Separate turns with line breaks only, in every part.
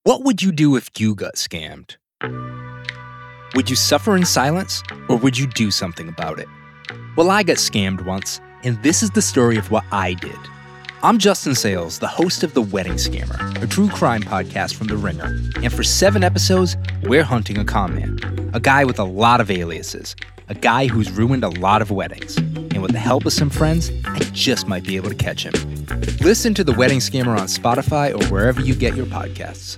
What would you do if you got scammed? Would you suffer in silence, or would you do something about it? Well, I got scammed once, and this is the story of what I did. I'm Justin Sales, the host of The Wedding Scammer, a true crime podcast from The Ringer. And for 7 episodes, we're hunting a con man, a guy with a lot of aliases, a guy who's ruined a lot of weddings. And with the help of some friends, I just might be able to catch him. Listen to The Wedding Scammer on Spotify or wherever you get your podcasts.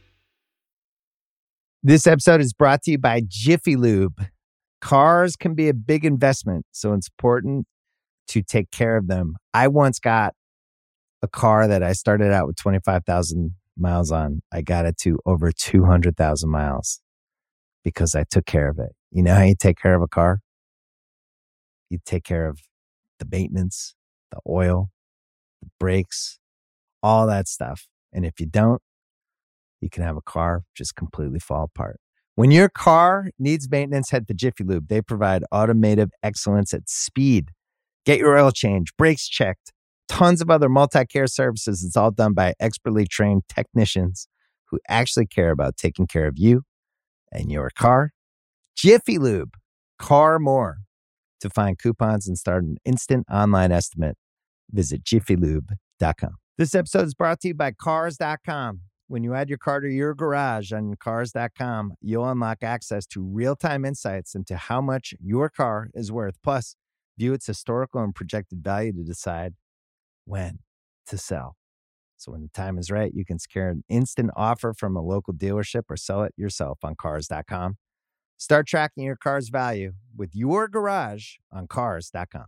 This episode is brought to you by Jiffy Lube. Cars can be a big investment, so it's important to take care of them. I once got a car that I started out with 25,000 miles on. I got it to over 200,000 miles because I took care of it. You know how you take care of a car? You take care of the maintenance, the oil, the brakes, all that stuff. And if you don't, you can have a car just completely fall apart. When your car needs maintenance, head to Jiffy Lube. They provide automotive excellence at speed. Get your oil change, brakes checked, tons of other multi-care services. It's all done by expertly trained technicians who actually care about taking care of you and your car. Jiffy Lube, car more. To find coupons and start an instant online estimate, visit jiffylube.com. This episode is brought to you by Cars.com. When you add your car to your garage on Cars.com, you'll unlock access to real-time insights into how much your car is worth. Plus, view its historical and projected value to decide when to sell. So when the time is right, you can secure an instant offer from a local dealership or sell it yourself on Cars.com. Start tracking your car's value with your garage on Cars.com.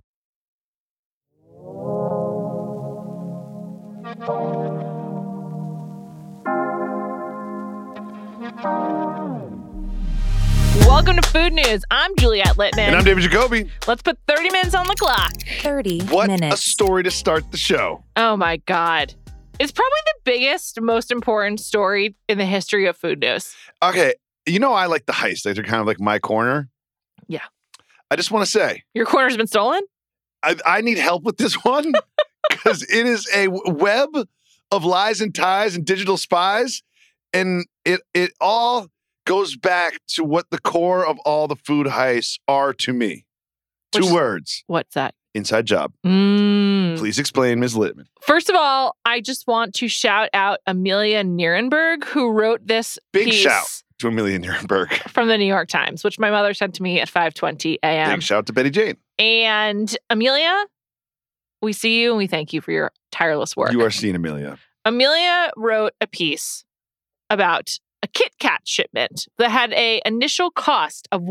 Welcome to Food News. I'm Juliette Littman.
And I'm David Jacoby.
Let's put 30 minutes on the clock.
30
What
minutes.
a story to start the show.
Oh my God. It's probably the biggest, most important story in the history of Food News.
Okay, you know I like the heist. They're kind of like my corner.
Yeah.
I just want to say,
Your corner's been stolen?
I need help with this one because it is a web of lies and ties and digital spies. And it all goes back to what the core of all the food heists are to me. Two words.
What's that?
Inside job.
Mm.
Please explain, Ms. Littman.
First of all, I just want to shout out Amelia Nierenberg, who wrote this
Big
piece
shout to Amelia Nierenberg.
from the New York Times, which my mother sent to me at 5:20 a.m.
Big shout to Betty Jane.
And Amelia, we see you and we thank you for your tireless work.
You are seen, Amelia.
Amelia wrote a piece about a Kit Kat shipment that had an initial cost of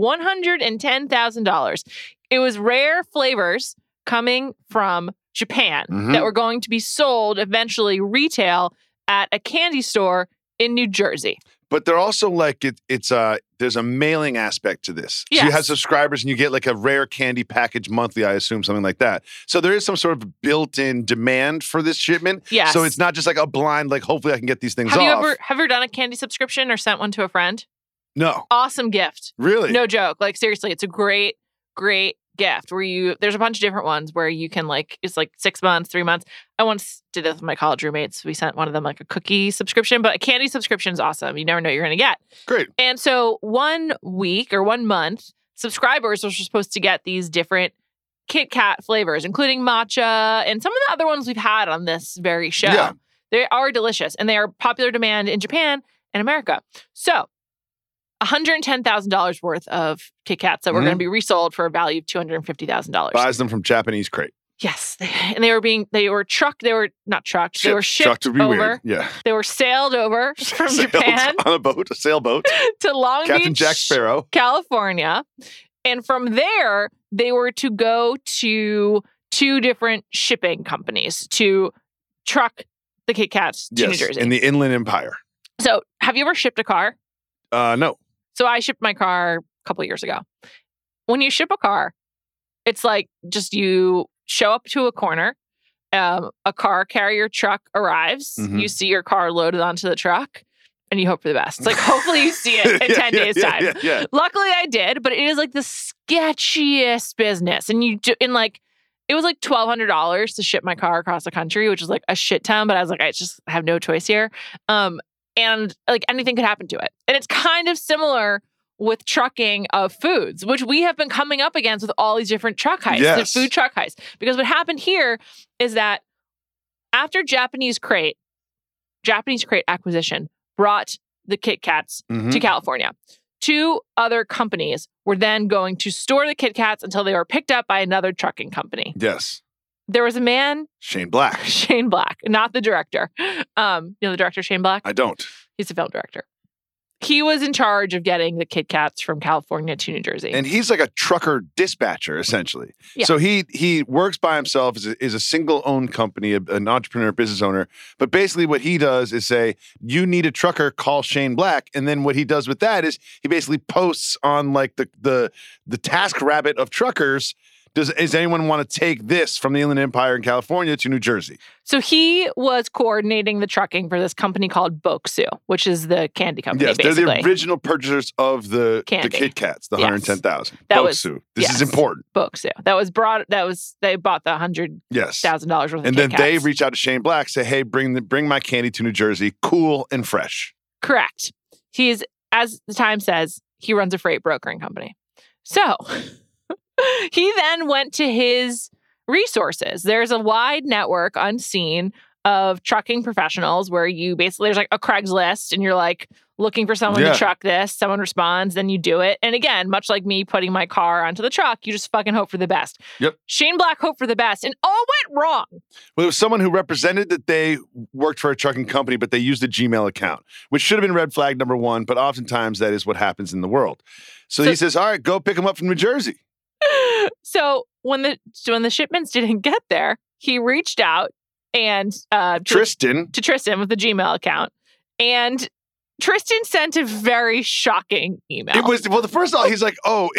$110,000. It was rare flavors coming from Japan that were going to be sold eventually retail at a candy store in New Jersey. But
they're also like there's a mailing aspect to this.
Yes.
So you have subscribers and you get like a rare candy package monthly, I assume, something like that. So there is some sort of built-in demand for this shipment.
Yes.
So it's not just like a blind, like hopefully I can get these things
have
off.
you ever done a candy subscription or sent one to a friend?
No.
Awesome gift.
Really?
No joke. Like seriously, it's a great gift where there's a bunch of different ones where you can it's like 6 months, 3 months. I once did this with my college roommates. We sent one of them like a cookie subscription, but a candy subscription is awesome. You never know what you're going to get.
Great.
And so 1 week or 1 month, subscribers are supposed to get these different Kit Kat flavors, including matcha and some of the other ones we've had on this very show.
Yeah.
They are delicious and they are popular demand in Japan and America. So $110,000 worth of Kit Kats that were going to be resold for a value of $250,000.
Buys them from Japanese crate.
Yes. And they were shipped
Trucked would be
over.
weird. Yeah.
They were sailed over from Japan
on a sailboat.
to Long
Captain
Beach,
Jack Sparrow,
California. And from there, they were to go to 2 different shipping companies to truck the Kit Kats to New Jersey.
In the Inland Empire.
So have you ever shipped a car?
No.
So I shipped my car a couple of years ago. When you ship a car, it's like just you show up to a corner, a car carrier truck arrives, you see your car loaded onto the truck, and you hope for the best. It's like, hopefully you see it in 10 days' time.
Yeah.
Luckily I did, but it is like the sketchiest business. And it was like $1,200 to ship my car across the country, which is like a shit ton, but I was like, I just have no choice here. and like anything could happen to it. And it's kind of similar with trucking of foods, which we have been coming up against with all these different truck heists, the food truck heists. Because what happened here is that after Japanese Crate acquisition brought the Kit Kats to California, 2 other companies were then going to store the Kit Kats until they were picked up by another trucking company.
Yes.
There was a man,
Shane Black,
not the director. You know the director, Shane Black?
I don't.
He's a film director. He was in charge of getting the Kit Kats from California to New Jersey.
And he's like a trucker dispatcher, essentially.
Yeah.
So he works by himself, is a single-owned company, an entrepreneur, business owner. But basically what he does is say, you need a trucker, call Shane Black. And then what he does with that is he basically posts on like the TaskRabbit of truckers, does anyone want to take this from the Inland Empire in California to New Jersey?
So he was coordinating the trucking for this company called Bokksu, which is the candy company,
yes,
basically.
They're the original purchasers of the Kit Kats, the 110,000. Bokksu. This is important.
Bokksu. They bought the $100,000 worth of
and
Kit
then they
Kats.
reach out to Shane Black, say, hey, bring my candy to New Jersey, cool and fresh.
Correct. He's, as the Time says, he runs a freight brokering company. So he then went to his resources. There's a wide network unseen of trucking professionals where you basically, there's like a Craigslist and you're like looking for someone to truck this. Someone responds, then you do it. And again, much like me putting my car onto the truck, you just fucking hope for the best.
Yep.
Shane Black hoped for the best and all went wrong.
Well, it was someone who represented that they worked for a trucking company, but they used a Gmail account, which should have been red flag number 1, but oftentimes that is what happens in the world. So he says, all right, go pick them up from New Jersey.
So when the shipments didn't get there, he reached out and to Tristan with the Gmail account, and Tristan sent a very shocking email.
It was the first of all, he's like,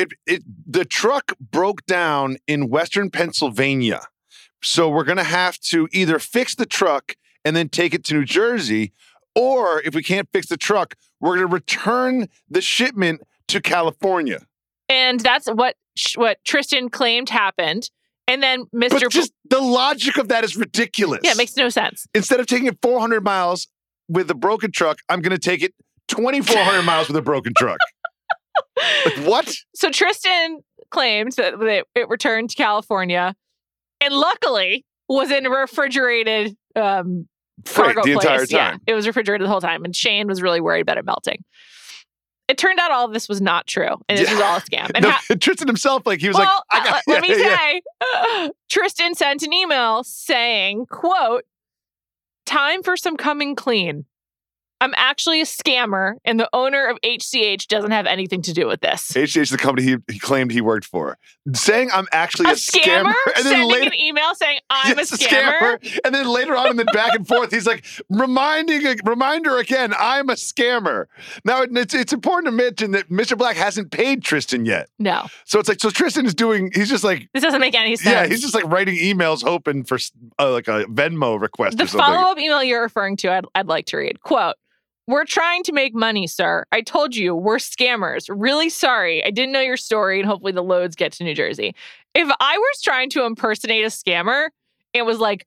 the truck broke down in Western Pennsylvania, so we're gonna have to either fix the truck and then take it to New Jersey, or if we can't fix the truck, we're gonna return the shipment to California.
And that's what Tristan claimed happened. And then
But just the logic of that is ridiculous.
Yeah, it makes no sense.
Instead of taking it 400 miles with a broken truck, I'm going to take it 2,400 miles with a broken truck. Like, what?
So Tristan claimed that it returned to California and luckily was in a refrigerated cargo
the
place.
entire time.
Yeah, it was refrigerated the whole time. And Shane was really worried about it melting. It turned out all of this was not true, and this was all a scam. And
Tristan himself, like, he was
let me say, Tristan sent an email saying, quote, "Time for some coming clean. I'm actually a scammer, and the owner of HCH doesn't have anything to do with this."
HCH is the company he claimed he worked for. Saying I'm actually a scammer. And then
sending an email saying I'm a scammer.
And then later on in the back and forth, he's like, reminder again, I'm a scammer. Now, it's important to mention that Mr. Black hasn't paid Tristan yet.
No.
So it's like, Tristan is he's just like.
This doesn't make any sense.
Yeah, he's just like writing emails hoping for like a Venmo request or something.
The follow-up email you're referring to, I'd like to read. Quote, "We're trying to make money, sir. I told you, we're scammers. Really sorry. I didn't know your story, and hopefully the loads get to New Jersey." If I was trying to impersonate a scammer, it was like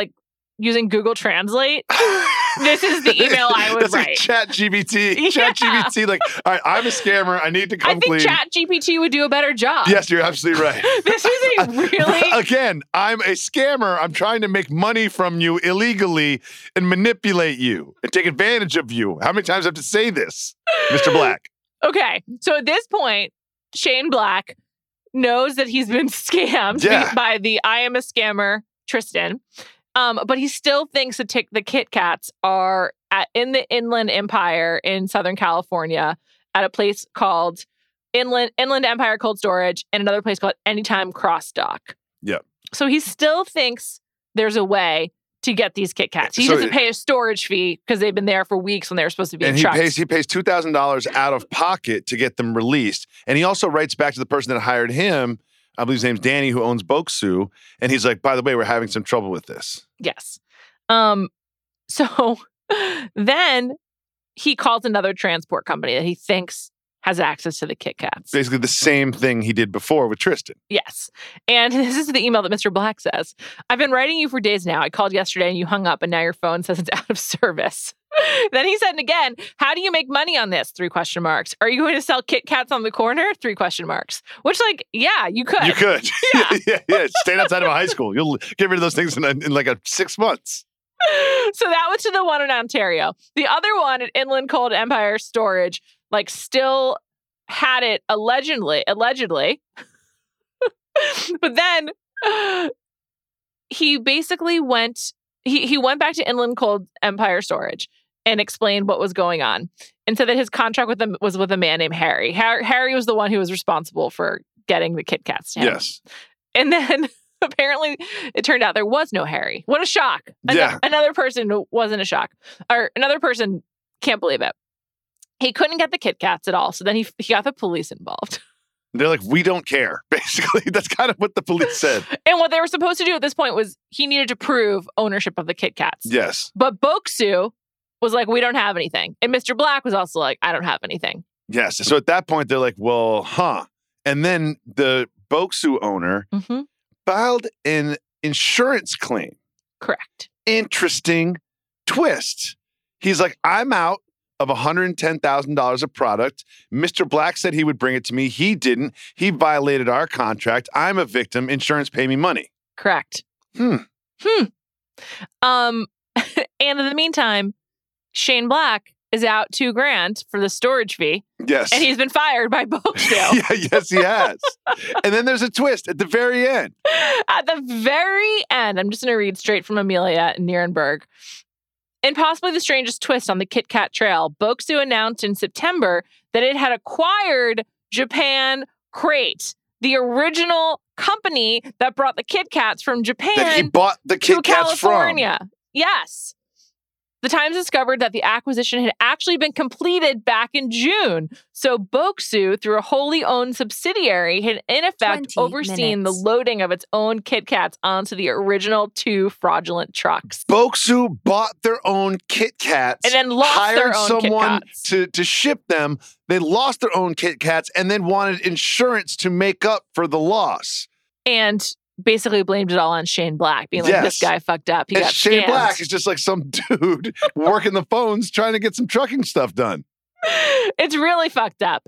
using Google Translate. This is the email I would write.
Like ChatGPT.
Yeah.
ChatGPT, like, all right, I'm a scammer. I need to come clean.
I think ChatGPT would do a better job.
Yes, you're absolutely right.
This is a really...
Again, I'm a scammer. I'm trying to make money from you illegally and manipulate you and take advantage of you. How many times do I have to say this, Mr. Black?
Okay, so at this point, Shane Black knows that he's been scammed by the I am a scammer, Tristan. But he still thinks that the Kit Kats are in the Inland Empire in Southern California at a place called Inland Empire Cold Storage and another place called Anytime Cross Dock.
Yeah.
So he still thinks there's a way to get these Kit Kats. He doesn't pay a storage fee because they've been there for weeks when they were supposed to be in trucks.
He pays $2,000 out of pocket to get them released. And he also writes back to the person that hired him, I believe his name's Danny, who owns Bokksu. And he's like, by the way, we're having some trouble with this.
Yes. So then he calls another transport company that he thinks has access to the Kit Kats.
Basically the same thing he did before with Tristan.
Yes. And this is the email that Mr. Black says. "I've been writing you for days now. I called yesterday and you hung up and now your phone says it's out of service." Then he said again, how do you make money on this? 3 question marks. Are you going to sell Kit Kats on the corner? 3 question marks. Which, like, yeah, you could.
You could.
Yeah.
yeah. Stand outside of a high school. You'll get rid of those things in like 6 months.
So that was to the one in Ontario. The other one at Inland Cold Empire Storage, like, still had it allegedly. But then he basically went back to Inland Cold Empire Storage and explained what was going on, and said that his contract with them was with a man named Harry. Harry was the one who was responsible for getting the Kit Kats to him.
Yes.
And then apparently it turned out there was no Harry. What a shock. Another person wasn't a shock. Or another person can't believe it. He couldn't get the Kit Kats at all. So then he got the police involved.
They're like, we don't care. Basically, that's kind of what the police said.
And what they were supposed to do at this point was he needed to prove ownership of the Kit Kats.
Yes.
But Bokksu was like, we don't have anything. And Mr. Black was also like, I don't have anything.
Yes. So at that point, they're like, well, And then the Bokksu owner filed an insurance claim.
Correct.
Interesting twist. He's like, I'm out of $110,000 of product. Mr. Black said he would bring it to me. He didn't. He violated our contract. I'm a victim. Insurance, pay me money.
Correct. And in the meantime, Shane Black is out $2,000 for the storage fee.
Yes.
And he's been fired by Bokksu.
Yes, he has. And then there's a twist at the very end.
At the very end, I'm just going to read straight from Amelia Nierenberg. In possibly the strangest twist on the Kit Kat trail, Bokksu announced in September that it had acquired Japan Crate, the original company that brought the Kit Kats from Japan
that he bought the Kit Kats
California.
from.
Yes. The Times discovered that the acquisition had actually been completed back in June. So Bokksu, through a wholly owned subsidiary, had in effect overseen the loading of its own Kit Kats onto the original 2 fraudulent trucks.
Bokksu bought their own Kit Kats
and then lost their own
someone
Kit Kats.
to ship them. They lost their own Kit Kats and then wanted insurance to make up for the loss.
And basically blamed it all on Shane Black, being like, this guy fucked up. He got
Shane
scammed.
Black is just like some dude working the phones trying to get some trucking stuff done.
It's really fucked up.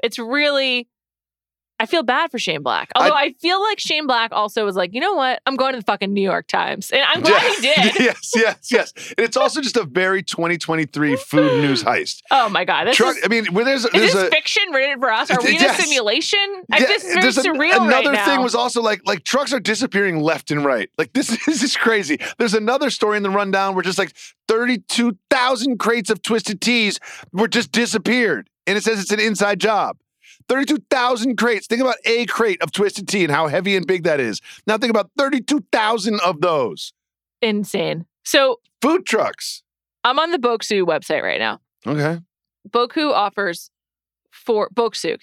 I feel bad for Shane Black. Although I feel like Shane Black also was like, you know what? I'm going to the fucking New York Times. And I'm glad he did.
Yes. And it's also just a very 2023 food news heist.
Oh my God. Is this fiction written for us? Are we in a simulation? This is very surreal right now.
Another thing was also like trucks are disappearing left and right. Like this is crazy. There's another story in the rundown where just like 32,000 crates of Twisted Teas were just disappeared. And it says it's an inside job. 32,000 crates. Think about a crate of Twisted Tea and how heavy and big that is. Now think about 32,000 of those.
Insane. So
food trucks.
I'm on the Bokksu website right now.
Okay.
Bokksu offers 4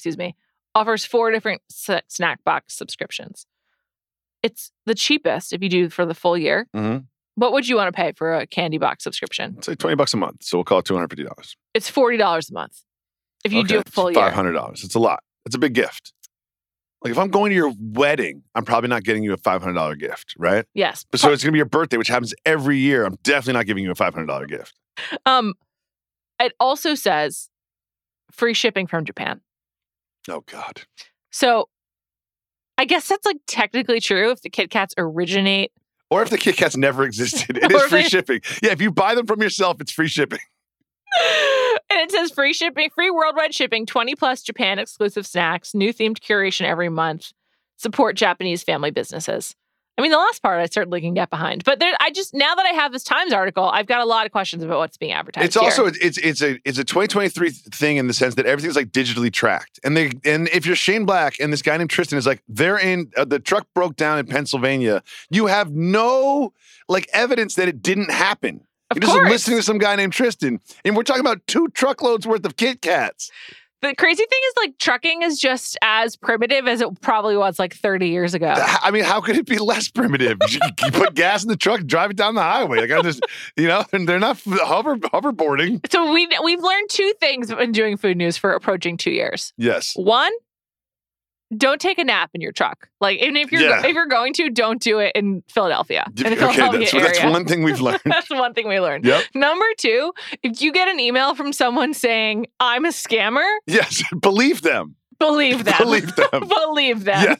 different snack box subscriptions. It's the cheapest if you do for the full year.
Mm-hmm.
What would you want to pay for a candy box subscription?
It's like $20 a month. So we'll call it $250.
It's $40 a month. If you do a full year.
$500. It's a lot. It's a big gift. Like if I'm going to your wedding, I'm probably not getting you a $500 gift, right?
Yes.
So it's going to be your birthday, which happens every year. I'm definitely not giving you a $500 gift.
It also says free shipping from Japan.
Oh, God.
So I guess that's like technically true if the Kit Kats originate.
Or if the Kit Kats never existed. It is free shipping. Yeah, if you buy them from yourself, it's free shipping.
And it says free shipping, free worldwide shipping, 20 plus Japan exclusive snacks, new themed curation every month, support Japanese family businesses. I mean, the last part I certainly can get behind, but now that I have this Times article, I've got a lot of questions about what's being advertised.
It's also it's a 2023 thing in the sense that everything's like digitally tracked, and if you're Shane Black and this guy named Tristan is like they're in the truck broke down in Pennsylvania, you have no like evidence that it didn't happen. You're just listening to some guy named Tristan, and we're talking about 2 truckloads worth of Kit Kats.
The crazy thing is, like, trucking is just as primitive as it probably was like 30 years ago.
I mean, how could it be less primitive? You put gas in the truck, drive it down the highway. Like, I just, and they're not hoverboarding.
So we've learned 2 things in doing food news for approaching 2 years.
Yes.
1, don't take a nap in your truck. Like, even if you're going to, don't do it in Philadelphia. In the Philadelphia area.
That's one thing we've learned.
That's one thing we learned.
Yep.
Number 2, if you get an email from someone saying, I'm a scammer.
Yes, believe them.
Believe them.
Believe them.
Believe them.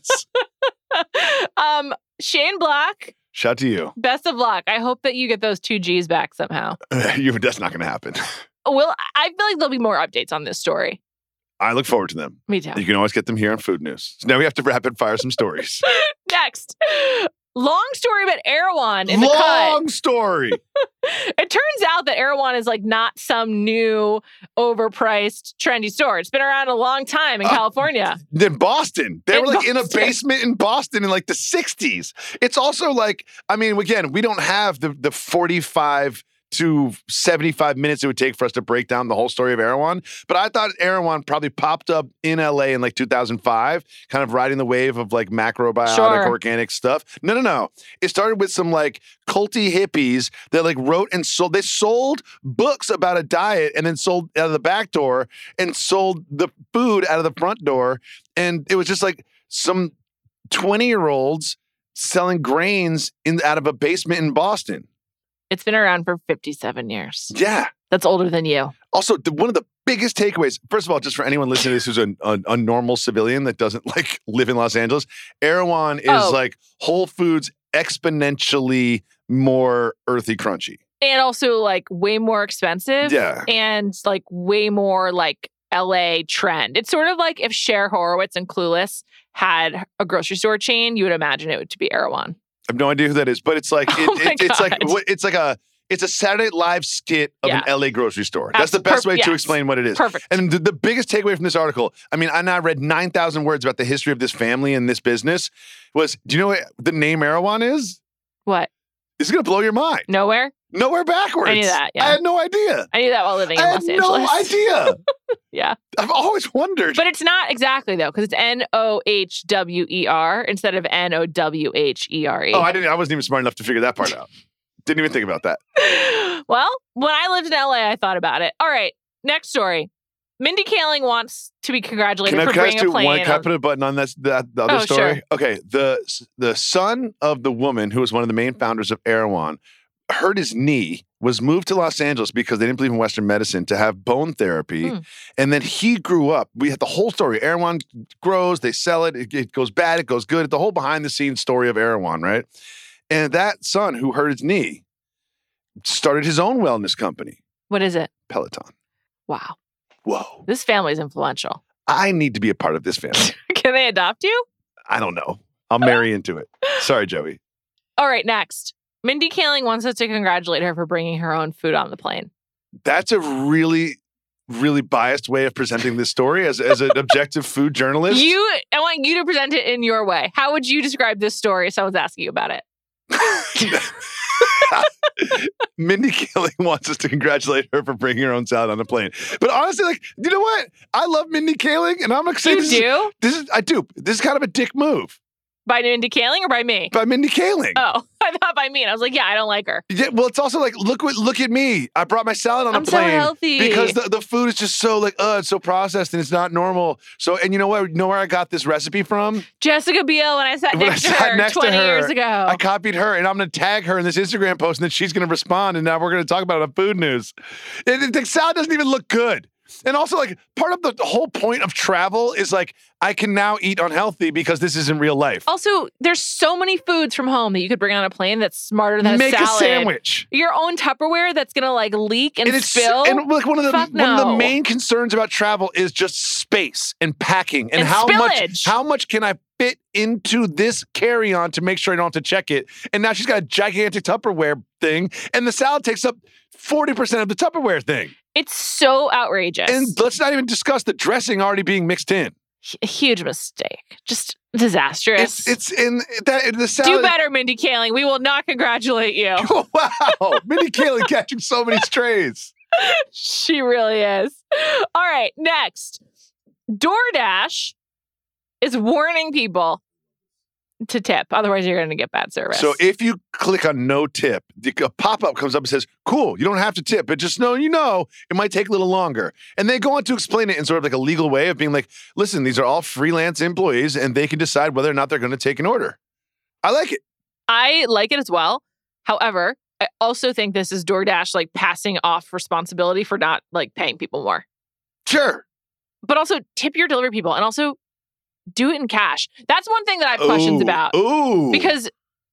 Yes.
Shane Black.
Shout to you.
Best of luck. I hope that you get those 2 G's back somehow.
That's not going to happen.
Well, I feel like there'll be more updates on this story.
I look forward to them.
Me too.
You can always get them here on Food News. So now we have to rapid fire some stories.
Next. Long story about Erewhon in the cut.
Long story.
It turns out that Erewhon is like not some new, overpriced, trendy store. It's been around a long time in California.
In Boston. They were like in a
Boston.
basement in Boston in like the 60s. It's also like, I mean, again, we don't have the 45 to 75 minutes it would take for us to break down the whole story of Erewhon. But I thought Erewhon probably popped up in LA in like 2005, kind of riding the wave of like macrobiotic, organic stuff. No. It started with some like culty hippies that like wrote and sold. They sold books about a diet and then sold out of the back door and sold the food out of the front door. And it was just like some 20-year-olds selling grains out of a basement in Boston.
It's been around for 57 years.
Yeah.
That's older than you.
Also, one of the biggest takeaways, first of all, just for anyone listening to this who's a normal civilian that doesn't like live in Los Angeles, Erewhon is like Whole Foods exponentially more earthy crunchy.
And also like way more expensive.
Yeah.
And like way more like LA trend. It's sort of like if Cher Horowitz and Clueless had a grocery store chain, you would imagine it to be Erewhon.
I have no idea who that is, but it's like it's a Saturday Night Live skit of an LA grocery store. That's the best way to explain what it is.
Perfect.
And the biggest takeaway from this article, I mean, I now read 9,000 words about the history of this family and this business, was, do you know what the name Erewhon is?
What?
It's going to blow your mind.
Nowhere?
Nowhere backwards.
I knew that, yeah.
I had no idea.
I knew that while living in Los Angeles.
I had no idea.
Yeah.
I've always wondered.
But it's not exactly, though, because it's Nohwer instead of Nowhere.
Oh, I wasn't even smart enough to figure that part out. Didn't even think about that.
Well, when I lived in LA, I thought about it. All right, next story. Mindy Kaling wants to be congratulated for bringing a plane.
Can I put a button on the other story?
Sure.
Okay, the son of the woman who was one of the main founders of Erewhon hurt his knee, was moved to Los Angeles because they didn't believe in Western medicine to have bone therapy. And then he grew up. We had the whole story. Erewhon grows, they sell it, it goes bad, it goes good. The whole behind the scenes story of Erewhon, right? And that son who hurt his knee started his own wellness company.
What is it?
Peloton.
Wow.
Whoa.
This family's influential.
I need to be a part of this family.
Can they adopt you?
I don't know. I'll marry into it. Sorry, Joey.
All right, next. Mindy Kaling wants us to congratulate her for bringing her own food on the plane.
That's a really, really biased way of presenting this story as an objective food journalist.
I want you to present it in your way. How would you describe this story if someone's asking you about it?
Mindy Kaling wants us to congratulate her for bringing her own salad on the plane. But honestly, like, you know what? I love Mindy Kaling, and I'm going to say I do. This is kind of a dick move.
By Mindy Kaling or by me?
By Mindy Kaling.
Oh, I thought by me. And I was like, yeah, I don't like her.
Yeah, well, it's also like, look at me. I brought my salad on a plane.
I'm so healthy.
Because the food is just so like, it's so processed and it's not normal. So, and you know what? You know where I got this recipe from?
Jessica Biel, when I sat next to her 20 years ago.
I copied her, and I'm going to tag her in this Instagram post, and then she's going to respond, and now we're going to talk about it on Food News. The salad doesn't even look good. And also, like, part of the whole point of travel is, like, I can now eat unhealthy because this isn't real life.
Also, there's so many foods from home that you could bring on a plane that's smarter than a salad.
Make a sandwich.
Your own Tupperware that's going to, like, leak and spill.
And, like, one of the main concerns about travel is just space and packing. And how much can I fit into this carry-on to make sure I don't have to check it? And now she's got a gigantic Tupperware thing, and the salad takes up 40% of the Tupperware thing.
It's so outrageous.
And let's not even discuss the dressing already being mixed in.
A huge mistake. Just disastrous.
It's in that the salad.
Do better, Mindy Kaling. We will not congratulate you.
Wow. Mindy Kaling catching so many strays.
She really is. All right, next. DoorDash is warning people to tip. Otherwise, you're going to get bad service.
So if you click on no tip, a pop-up comes up and says, cool, you don't have to tip, but just know, it might take a little longer. And they go on to explain it in sort of like a legal way of being like, listen, these are all freelance employees and they can decide whether or not they're going to take an order. I like it.
I like it as well. However, I also think this is DoorDash like passing off responsibility for not like paying people more.
Sure.
But also tip your delivery people and also do it in cash. That's one thing that I have questions about.
Ooh.
Because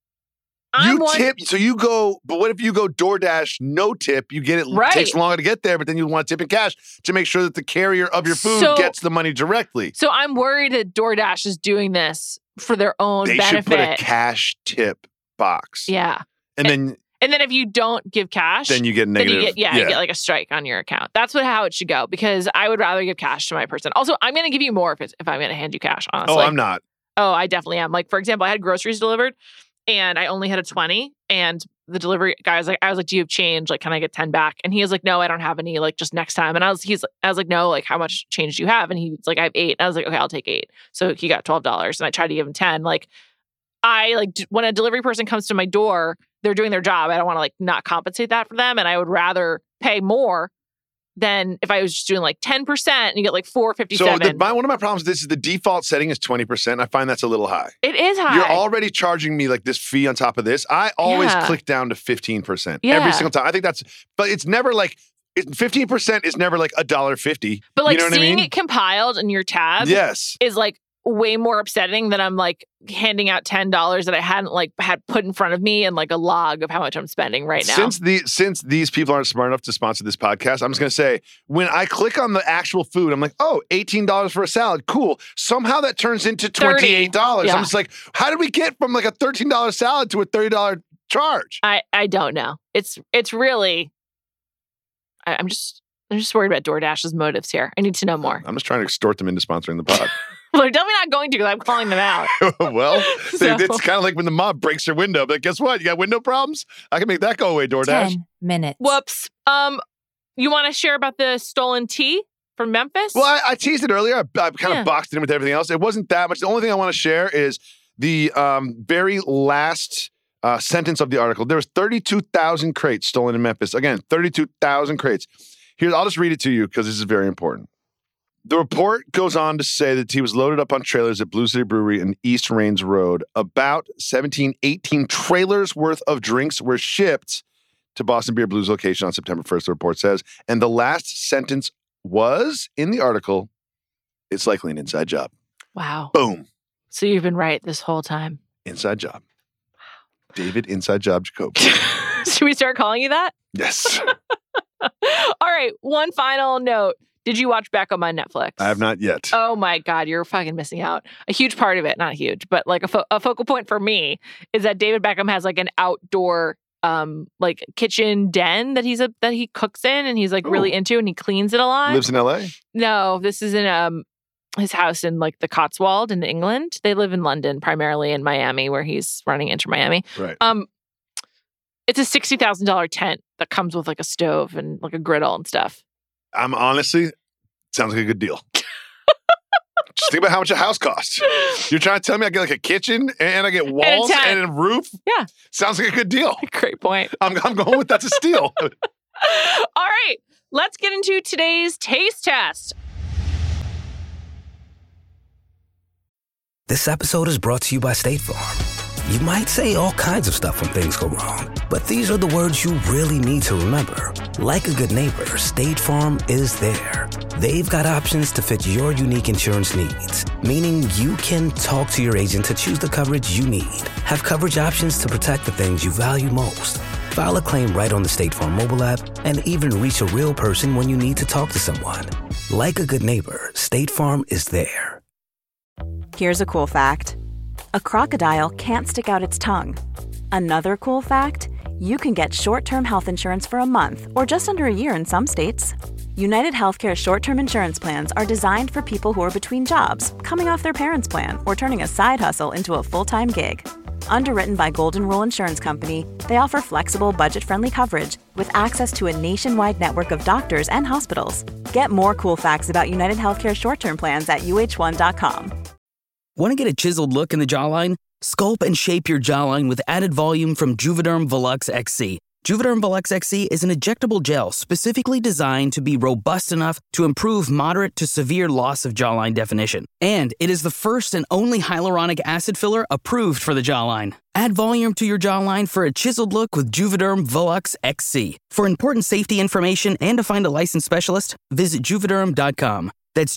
tip, so you go, but what if you go DoorDash, no tip, you get it, takes longer to get there, but then you want to tip in cash to make sure that the carrier of your food gets the money directly.
So I'm worried that DoorDash is doing this for their own benefit.
They should put a cash tip box.
Yeah.
And then
if you don't give cash,
then you get negative.
You get like a strike on your account. That's how it should go, because I would rather give cash to my person. Also, I'm going to give you more if I'm going to hand you cash, honestly.
Oh, I'm not.
Oh, I definitely am. Like, for example, I had groceries delivered and I only had a 20, and the delivery guy was like, do you have change? Like, can I get 10 back? And he was like, no, I don't have any, like, just next time. And I was like, no, like, how much change do you have? And he was like, I have 8. And I was like, okay, I'll take 8. So he got $12 and I tried to give him 10. Like, when a delivery person comes to my door, they're doing their job. I don't want to like not compensate that for them. And I would rather pay more than if I was just doing like 10% and you get like $4.57.
So one of my problems with this is the default setting is 20%. I find that's a little high.
It is high.
You're already charging me like this fee on top of this. I always click down to 15% every single time. I think but it's never like, 15% is never like $1.50.
But like
you know what
seeing
I mean?
it compiled in your tab is like way more upsetting than I'm like handing out $10 that I hadn't like had put in front of me and like a log of how much I'm spending right now.
Since these people aren't smart enough to sponsor this podcast, I'm just going to say, when I click on the actual food, I'm like, oh, $18 for a salad. Cool. Somehow that turns into $28. Yeah. I'm just like, how did we get from like a $13 salad to a $30 charge?
I don't know. It's really, I'm just worried about DoorDash's motives here. I need to know more.
I'm just trying to extort them into sponsoring the pod.
Well, they're definitely not going to, because I'm calling them out.
Well, it's kind of like when the mob breaks your window. But guess what? You got window problems? I can make that go away, DoorDash.
10 minutes.
Whoops. You want to share about the stolen tea from Memphis?
Well, I teased it earlier. I kind of boxed it in with everything else. It wasn't that much. The only thing I want to share is the very last sentence of the article. There was 32,000 crates stolen in Memphis. Again, 32,000 crates. Here, I'll just read it to you because this is very important. The report goes on to say that tea was loaded up on trailers at Blue City Brewery and East Rains Road. About 18 trailers worth of drinks were shipped to Boston Beer Blues location on September 1st, the report says. And the last sentence was in the article, it's likely an inside job.
Wow.
Boom.
So you've been right this whole time.
Inside job. Wow. David Inside Job Jacoby.
Should we start calling you that?
Yes.
All right. One final note. Did you watch Beckham on Netflix?
I have not yet.
Oh my God, you're fucking missing out. A huge part of it, not huge, but like a focal point for me is that David Beckham has like an outdoor like kitchen den that he cooks in and he's like really into, and he cleans it a lot.
Lives in LA? No,
this is in his house in like the Cotswold in England. They live in London, primarily in Miami, where he's running Inter Miami.
Right.
It's a $60,000 tent that comes with like a stove and like a griddle and stuff.
I'm honestly, sounds like a good deal. Just think about how much a house costs. You're trying to tell me I get like a kitchen and I get walls and a roof?
Yeah.
Sounds like a good deal.
Great point.
I'm going with that's a steal.
All right. Let's get into today's taste test.
This episode is brought to you by State Farm. You might say all kinds of stuff when things go wrong, but these are the words you really need to remember. Like a good neighbor, State Farm is there. They've got options to fit your unique insurance needs, meaning you can talk to your agent to choose the coverage you need, have coverage options to protect the things you value most, file a claim right on the State Farm mobile app, and even reach a real person when you need to talk to someone. Like a good neighbor, State Farm is there.
Here's a cool fact. A crocodile can't stick out its tongue. Another cool fact, you can get short-term health insurance for a month or just under a year in some states. United Healthcare short-term insurance plans are designed for people who are between jobs, coming off their parents' plan, or turning a side hustle into a full-time gig. Underwritten by Golden Rule Insurance Company, they offer flexible, budget-friendly coverage with access to a nationwide network of doctors and hospitals. Get more cool facts about United Healthcare short-term plans at uh1.com.
Want to get a chiseled look in the jawline?
Sculpt and shape your jawline with added volume from Juvederm Volux XC. Juvederm Volux XC is an injectable gel specifically designed to be robust enough to improve moderate to severe loss of jawline definition. And it is the first and only hyaluronic acid filler approved for the jawline. Add volume to your jawline for a chiseled look with Juvederm Volux XC. For important safety information and to find a licensed specialist, visit Juvederm.com. That's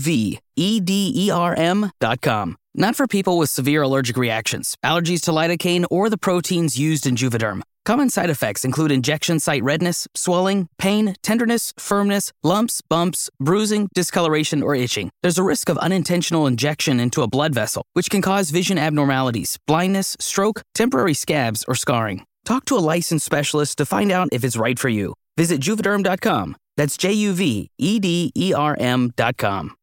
JUVEDERM.com. Not for people with severe allergic reactions, allergies to lidocaine, or the proteins used in Juvederm. Common side effects include injection site redness, swelling, pain, tenderness, firmness, lumps, bumps, bruising, discoloration, or itching. There's a risk of unintentional injection into a blood vessel, which can cause vision abnormalities, blindness, stroke, temporary scabs, or scarring. Talk to a licensed specialist to find out if it's right for you. Visit Juvederm.com. That's JUVEDERM.com.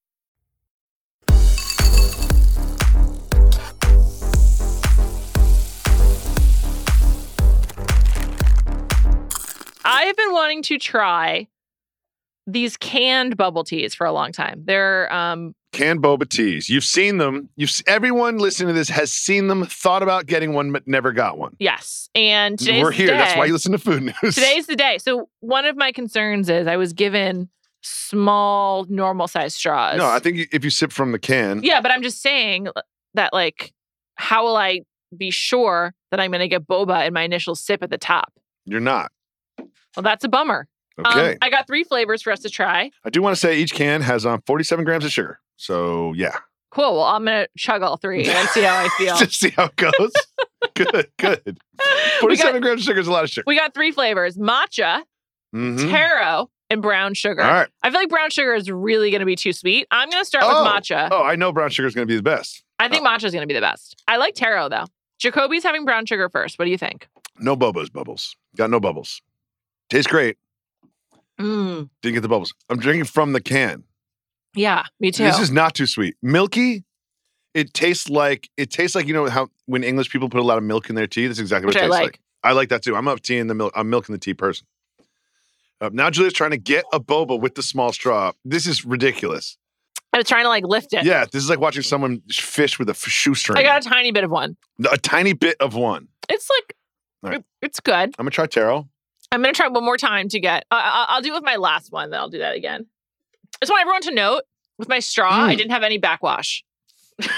I have been wanting to try these canned bubble teas for a long time. They're
canned boba teas. You've seen them. Everyone listening to this has seen them, thought about getting one, but never got one.
Yes. And today's
We're here.
the day.
That's why you listen to Food News.
Today's the day. So one of my concerns is I was given small, normal size straws.
No, I think if you sip from the can.
Yeah, but I'm just saying that, like, how will I be sure that I'm going to get boba in my initial sip at the top?
You're not.
Well, that's a bummer.
Okay.
I got 3 flavors for us to try.
I do want to say each can has 47 grams of sugar. So, yeah.
Cool. Well, I'm going to chug all 3 and see how I feel.
Just see how it goes. Good. 47 grams of sugar is a lot of sugar.
We got 3 flavors: matcha, taro, and brown sugar.
All right.
I feel like brown sugar is really going to be too sweet. I'm going to start with matcha.
Oh, I know brown sugar is going to be the best.
I think matcha is going to be the best. I like taro, though. Jacoby's having brown sugar first. What do you think?
No bubbles. Got no bubbles. Tastes great. Didn't get the bubbles. I'm drinking from the can.
Yeah, me too.
This is not too sweet. Milky. It tastes like you know how when English people put a lot of milk in their tea. That's exactly what it tastes like. I like that too. I'm up tea in the milk. I'm milk in the tea person. Now Julia's trying to get a boba with the small straw. This is ridiculous.
I was trying to lift it.
Yeah, this is like watching someone fish with a shoestring.
I got a tiny bit of one.
A tiny bit of one.
It's it's good.
I'm gonna try taro.
I'm going to try one more time to get... I'll do it with my last one, then I'll do that again. I just want everyone to note, with my straw, I didn't have any backwash.
What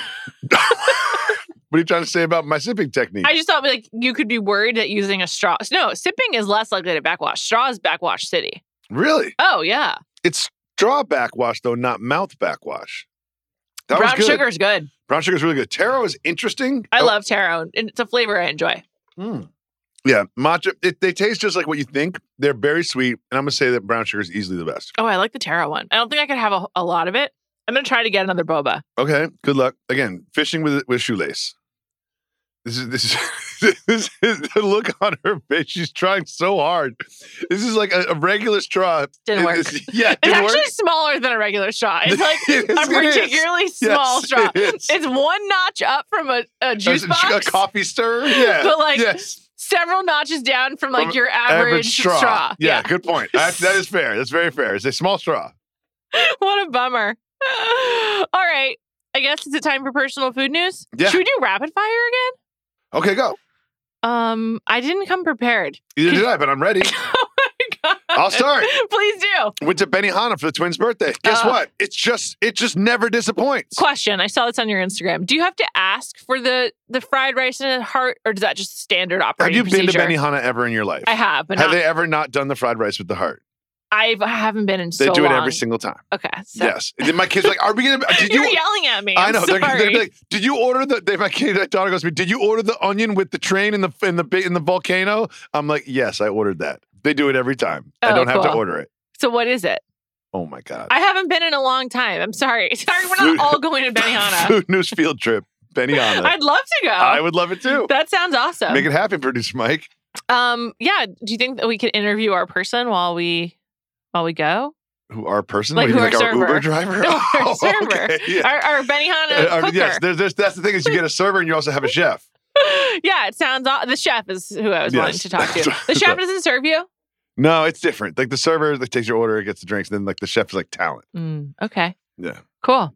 are you trying to say about my sipping technique?
I just thought you could be worried that using a straw... No, sipping is less likely to backwash. Straw is backwash city.
Really?
Oh, yeah.
It's straw backwash, though, not mouth backwash.
Brown sugar is good.
Brown sugar is really good. Taro is interesting.
I love taro, and it's a flavor I enjoy.
Yeah, matcha, they taste just like what you think. They're very sweet, and I'm going to say that brown sugar is easily the best.
Oh, I like the taro one. I don't think I could have a lot of it. I'm going to try to get another boba.
Okay, good luck. Again, fishing with shoelace. This is the look on her face. She's trying so hard. This is like a regular straw.
Didn't work.
It's
actually smaller than a regular straw. It's like a particularly small straw. It's one notch up from a juice box.
A coffee stirrer? Yeah.
But several notches down from your average straw.
Yeah, good point. That is fair. That's very fair. It's a small straw.
What a bummer. All right. I guess it's time for personal food news.
Yeah.
Should we do rapid fire again?
Okay, go.
I didn't come prepared.
Either did I, but I'm ready.
Oh my God.
I'll start.
Please do.
Went to Benihana for the twins' birthday. Guess what? It just never disappoints.
Question. I saw this on your Instagram. Do you have to ask for the fried rice and a heart, or is that just standard operating procedure?
Have you been to Benihana ever in your life?
I have, but
have they ever not done the fried rice with the heart?
I haven't been in so long.
They do it every single time.
Okay. So.
Yes. And then my kids are like, are we going to...
You're yelling at me.
I know.
They're
like, did you order my daughter goes to me, did you order the onion with the train in the volcano? I'm like, yes, I ordered that. They do it every time. I don't have to order it.
So what is it?
Oh my God.
I haven't been in a long time. I'm sorry. We're not all going to Benihana.
Food news field trip. Benihana.
I'd love to go.
I would love it too.
That sounds awesome.
Make it happen, producer Mike.
Yeah. Do you think that we could interview our person while we go?
Who our person?
Like
our Uber driver?
No, our server.
Okay, yeah.
Our Benihana cooker.
Yes, that's the thing is you get a server and you also have a chef.
Yeah, it sounds... The chef is who I was wanting to talk to. The chef doesn't serve you?
No, it's different. Like the server that takes your order, gets the drinks, and then like the chef is like talent.
Okay.
Yeah.
Cool.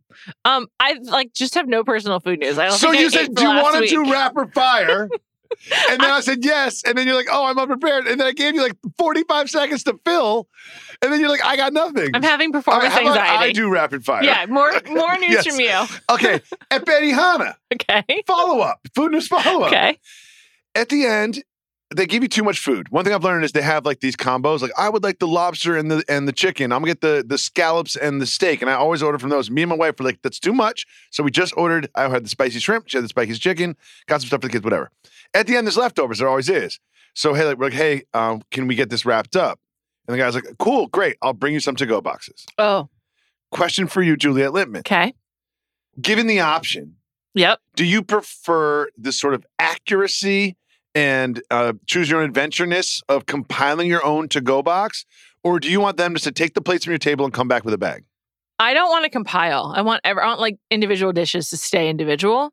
I just have no personal food news. I don't
So
think
you
I
said,
ate for
do you
last
want to
week.
do rapid fire? And then I said yes. And then you're like, oh, I'm unprepared. And then I gave you 45 seconds to fill. And then you're like, I got nothing.
I'm having
All
performance
right, how about
anxiety.
I do rapid fire?
Yeah, more news
Yes.
from you.
Okay. At Benihana,
Okay.
follow up. Food news follow up.
Okay.
At the end, they give you too much food. One thing I've learned is they have these combos. I would like the lobster and the chicken. I'm gonna get the scallops and the steak, and I always order from those. Me and my wife were like, that's too much. So we just ordered. I had the spicy shrimp. She had the spicy chicken. Got some stuff for the kids. Whatever. At the end, there's leftovers. There always is. So hey, we're like, hey, can we get this wrapped up? And the guy's like, cool, great. I'll bring you some to-go boxes.
Oh,
Question for you, Juliet Littman.
okay.
Given the option,
Yep.
do you prefer this sort of accuracy and choose your own adventureness of compiling your own to-go box? Or do you want them just to take the plates from your table and come back with a bag?
I don't want to compile. I want individual dishes to stay individual.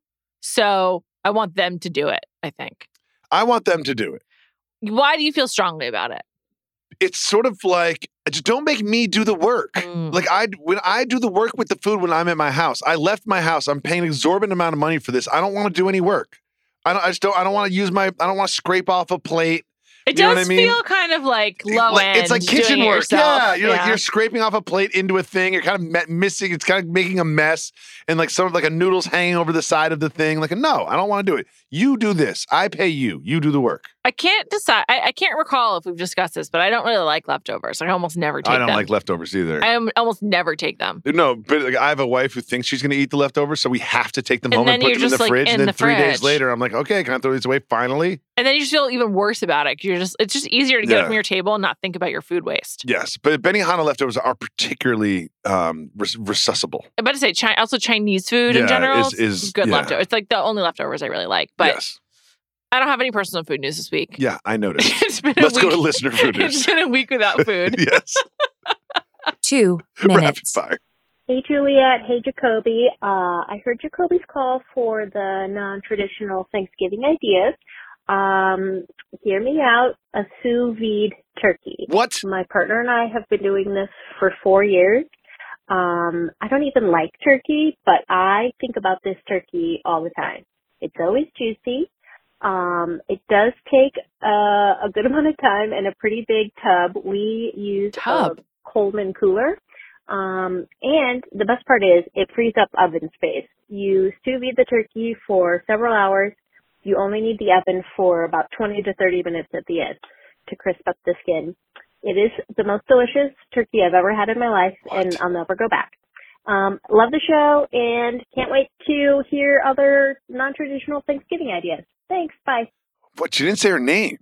So I want them to do it, I think.
I want them to do it.
Why do you feel strongly about it?
It's sort of like, just don't make me do the work. When I do the work with the food when I'm at my house, I left my house. I'm paying an exorbitant amount of money for this. I don't want to do any work. I don't want to use I don't want to scrape off a plate.
It
You know
does
what I mean?
feel kind of like low end.
It's like kitchen
doing it
work.
yourself.
Yeah, you're scraping off a plate into a thing. You're kind of missing. It's kind of making a mess, and sort of a noodles hanging over the side of the thing. No, I don't want to do it. You do this. I pay you. You do the work.
I can't decide. I can't recall if we've discussed this, but I don't really like leftovers. I almost never take them.
I don't like leftovers either.
I almost never take them.
No, but I have a wife who thinks she's going to eat the leftovers, so we have to take them
And
home and
then
put them
you're
in the
just,
fridge.
in
And then
the
3 days
fridge.
later, I'm like, okay, can I throw these away finally?
And then you just feel even worse about it. It's just easier to get it from your table and not think about your food waste.
Yes, but Benihana leftovers are particularly resuscitable.
I'm about to say, also Chinese food in
Yeah,
general
is
good
yeah.
leftovers. It's the only leftovers I really like. But
Yes.
I don't have any personal food news this week.
Yeah, I noticed.
It's been
Let's
a
go
week.
to listener food news.
It's been a week without food.
Yes.
2
Rapid
minutes.
fire.
Hey, Juliet. Hey, Jacoby. I heard Jacoby's call for the non-traditional Thanksgiving ideas. Hear me out. A sous vide turkey.
What?
My partner and I have been doing this for 4 years. I don't even like turkey, but I think about this turkey all the time. It's always juicy. It does take a good amount of time and a pretty big tub. We use a Coleman cooler. And the best part is it frees up oven space. You sous vide the turkey for several hours. You only need the oven for about 20 to 30 minutes at the end to crisp up the skin. It is the most delicious turkey I've ever had in my life, and I'll never go back. Love the show and can't wait to hear other non-traditional Thanksgiving ideas. Thanks. Bye.
What? She didn't say her name.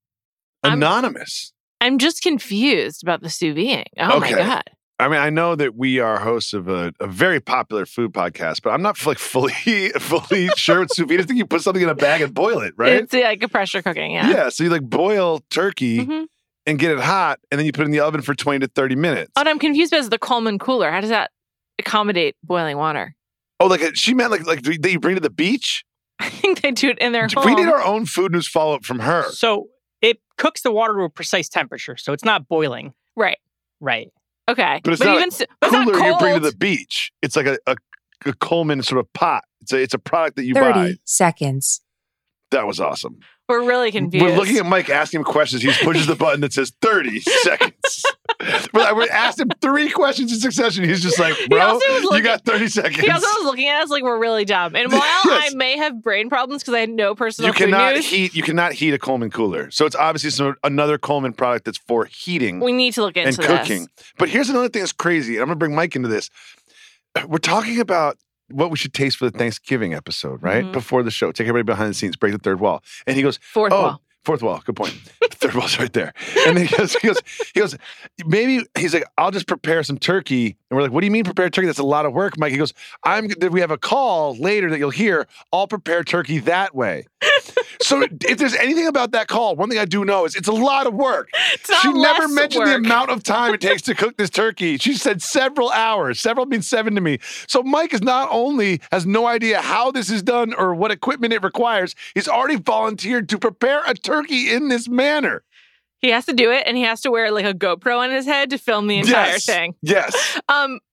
Anonymous.
I'm just confused about the sous vide. Oh my
Okay.
God.
I mean, I know that we are hosts of a very popular food podcast, but I'm not fully sure what sous vide is. I think you put something in a bag and boil it, right?
It's like a pressure cooking, yeah.
Yeah. So you boil turkey
Mm-hmm.
and get it hot, and then you put it in the oven for 20 to 30 minutes.
Oh, and I'm confused because the Coleman cooler. How does that accommodate boiling water?
Oh, she meant that you bring to the beach?
I think they do it in their home.
We need our own food news follow-up from her.
So it cooks the water to a precise temperature, so it's not boiling.
Right.
Right.
Okay.
But it's not
even
a
it's not
cooler you bring to
cold.
the beach. It's like a Coleman sort of pot. It's a product that you
30
buy.
seconds.
That was awesome.
We're really confused.
We're looking at Mike asking him questions. He pushes the button that says 30 seconds. We asked him 3 questions in succession. He's just like, bro, you got 30 seconds.
He also was looking at us like we're really dumb. And while
Yes.
I may have brain problems because I had no personal
You cannot
food news,
you cannot heat a Coleman cooler. So it's obviously another Coleman product that's for heating
we need to look into
and cooking.
this.
But here's another thing that's crazy. And I'm going to bring Mike into this. We're talking about what we should taste for the Thanksgiving episode, right?
Mhm.
Before the show. Take everybody behind the scenes, break the third wall. And he goes,
Fourth wall.
Fourth wall. Good point. Third wall's right there. And then he goes, maybe he's like, I'll just prepare some turkey. And we're like, what do you mean prepare turkey? That's a lot of work, Mike. He goes, we have a call later that you'll hear. I'll prepare turkey that way. So if there's anything about that call, one thing I do know is it's a lot of work.
It's not
She never
less
mentioned the
work.
amount of time it takes to cook this turkey. She said several hours. Several means 7 to me. So Mike is not only has no idea how this is done or what equipment it requires, he's already volunteered to prepare a turkey in this manner.
He has to do it, and he has to wear like a GoPro on his head to film the entire thing.
Yes.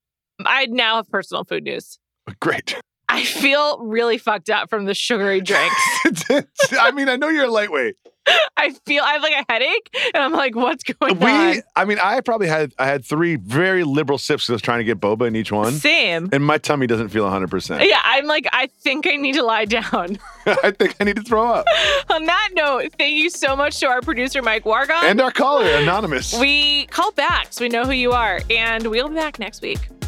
I now have personal food news.
Great.
I feel really fucked up from the sugary drinks.
I mean, I know you're a lightweight.
I have like a headache, and I'm like, what's going on?
I mean, I had 3 very liberal sips because I was trying to get boba in each one.
Same.
And my tummy doesn't feel 100%.
Yeah, I'm like, I think I need to lie down.
I think I need to throw up.
On that note, thank you so much to our producer, Mike Wargon.
And our caller, Anonymous.
We call back so we know who you are, and we'll be back next week.